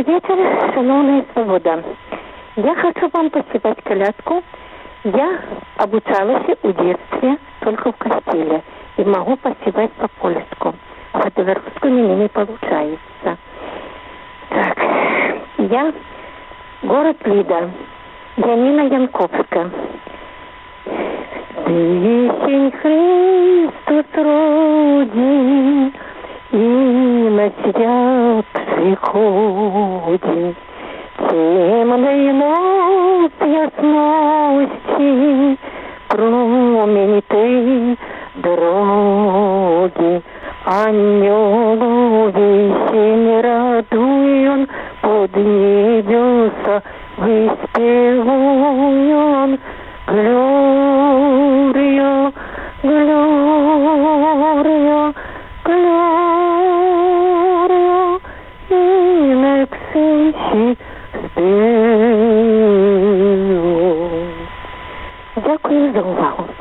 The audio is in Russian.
Добрый вечер, шановная свобода. Я хочу вам поспевать колядку. Я обучалась в детстве только в костеле и могу поспевать по-польску. А по-белорусски у меня не получается. Так, я город Лида, Янина Янковская. Весень Христос родин, и на свят приходит. Темной ночь ясности променит ты дороги. Ангелу весень радует, под небеса выспевует. Глория, Глория, Глория, и на ксенці спів. Дякую за увагу.